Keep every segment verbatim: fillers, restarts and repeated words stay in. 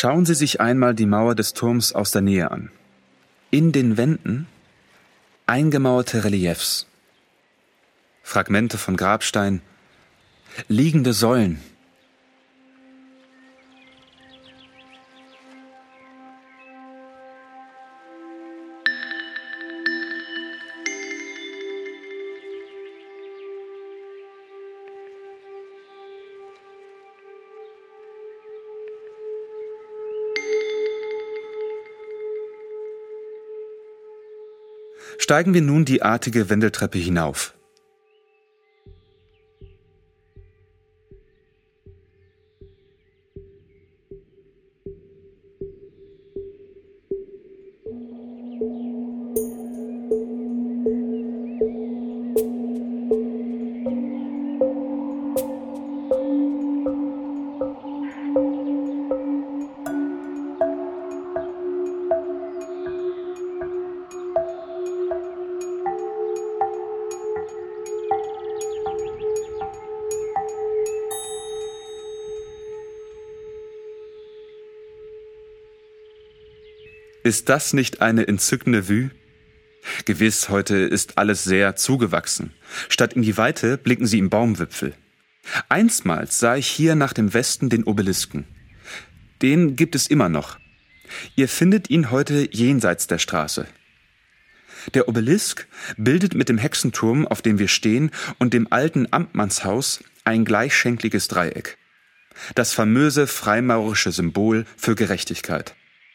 Schauen Sie sich einmal die Mauer des Turms aus der Nähe an. In den Wänden eingemauerte Reliefs, Fragmente von Grabstein, liegende Säulen. Steigen wir nun die artige Wendeltreppe hinauf. Ist das nicht eine entzückende Vue? Gewiss, heute ist alles sehr zugewachsen. Statt in die Weite blicken Sie im Baumwipfel. Einstmals sah ich hier nach dem Westen den Obelisken. Den gibt es immer noch. Ihr findet ihn heute jenseits der Straße. Der Obelisk bildet mit dem Hexenturm, auf dem wir stehen, und dem alten Amtmannshaus ein gleichschenkliges Dreieck. Das famöse freimaurerische Symbol für Gerechtigkeit.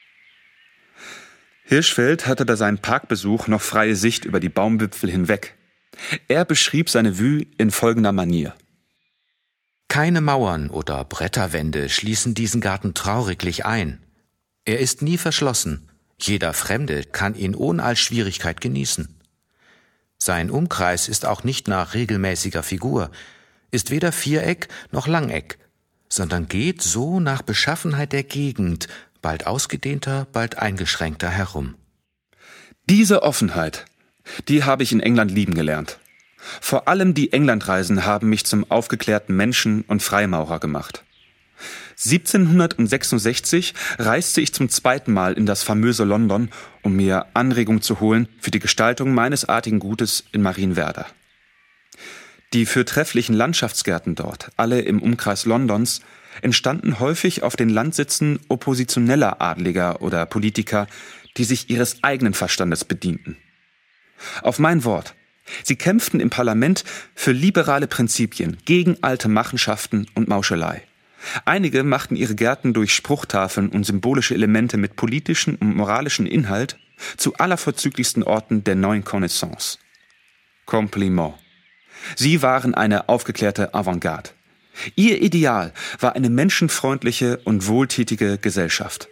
Hirschfeld hatte bei seinem Parkbesuch noch freie Sicht über die Baumwipfel hinweg. Er beschrieb seine Vue in folgender Manier. Keine Mauern oder Bretterwände schließen diesen Garten trauriglich ein. Er ist nie verschlossen. Jeder Fremde kann ihn ohne all Schwierigkeit genießen. Sein Umkreis ist auch nicht nach regelmäßiger Figur, ist weder Viereck noch Langeck, sondern geht so nach Beschaffenheit der Gegend, bald ausgedehnter, bald eingeschränkter herum. Diese Offenheit, die habe ich in England lieben gelernt. Vor allem die Englandreisen haben mich zum aufgeklärten Menschen und Freimaurer gemacht. siebzehnhundertsechsundsechzig reiste ich zum zweiten Mal in das famöse London, um mir Anregung zu holen für die Gestaltung meines artigen Gutes in Marienwerder. Die fürtrefflichen Landschaftsgärten dort, alle im Umkreis Londons, entstanden häufig auf den Landsitzen oppositioneller Adliger oder Politiker, die sich ihres eigenen Verstandes bedienten. Auf mein Wort, sie kämpften im Parlament für liberale Prinzipien, gegen alte Machenschaften und Mauschelei. Einige machten ihre Gärten durch Spruchtafeln und symbolische Elemente mit politischen und moralischen Inhalt zu allervorzüglichsten Orten der neuen Connaissance. Kompliment. Sie waren eine aufgeklärte Avantgarde. Ihr Ideal war eine menschenfreundliche und wohltätige Gesellschaft.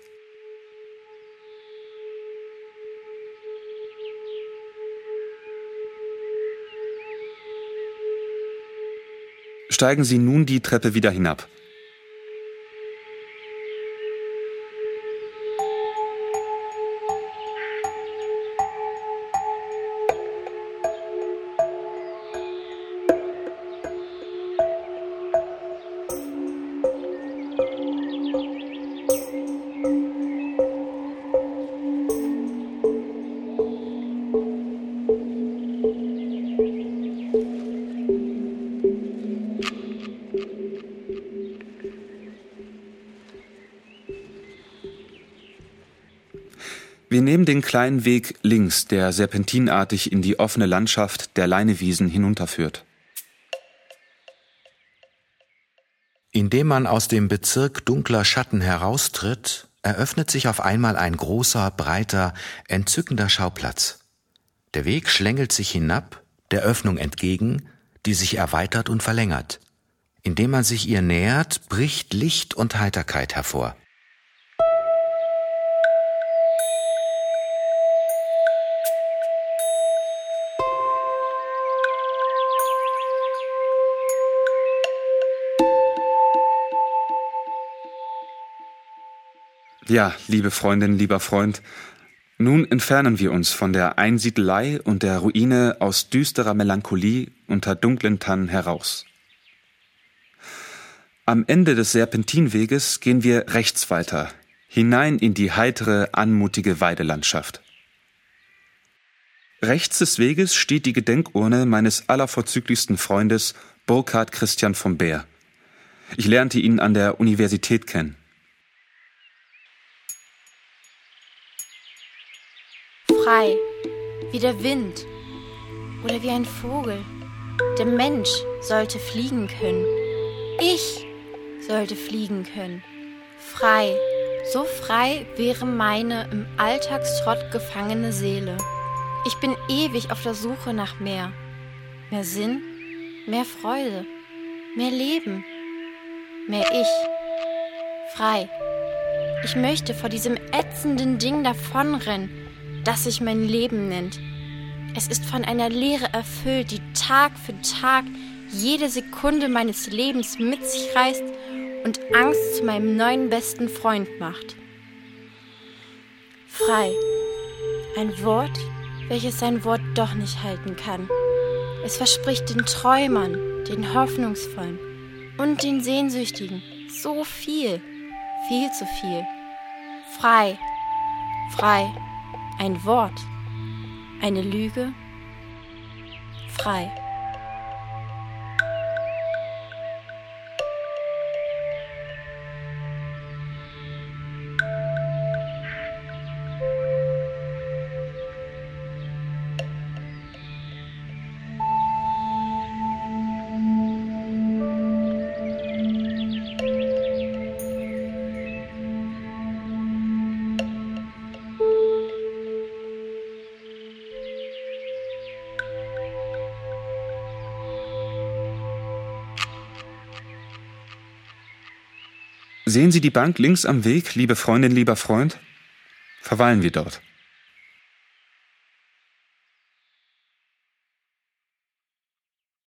Steigen Sie nun die Treppe wieder hinab. Wir nehmen den kleinen Weg links, der serpentinartig in die offene Landschaft der Leinewiesen hinunterführt. Indem man aus dem Bezirk dunkler Schatten heraustritt, eröffnet sich auf einmal ein großer, breiter, entzückender Schauplatz. Der Weg schlängelt sich hinab, der Öffnung entgegen, die sich erweitert und verlängert. Indem man sich ihr nähert, bricht Licht und Heiterkeit hervor. Ja, liebe Freundin, lieber Freund, nun entfernen wir uns von der Einsiedelei und der Ruine aus düsterer Melancholie unter dunklen Tannen heraus. Am Ende des Serpentinweges gehen wir rechts weiter, hinein in die heitere, anmutige Weidelandschaft. Rechts des Weges steht die Gedenkurne meines allervorzüglichsten Freundes Burkhard Christian von Beer. Ich lernte ihn an der Universität kennen. Frei, wie der Wind oder wie ein Vogel. Der Mensch sollte fliegen können. Ich sollte fliegen können. Frei, so frei wäre meine im Alltagstrott gefangene Seele. Ich bin ewig auf der Suche nach mehr. Mehr Sinn, mehr Freude, mehr Leben, mehr Ich. Frei. Ich möchte vor diesem ätzenden Ding davonrennen, das sich mein Leben nennt. Es ist von einer Leere erfüllt, die Tag für Tag jede Sekunde meines Lebens mit sich reißt und Angst zu meinem neuen besten Freund macht. Frei. Ein Wort, welches sein Wort doch nicht halten kann. Es verspricht den Träumern, den Hoffnungsvollen und den Sehnsüchtigen so viel, viel zu viel. Frei, frei, ein Wort, eine Lüge, frei. Sehen Sie die Bank links am Weg, liebe Freundin, lieber Freund? Verweilen wir dort.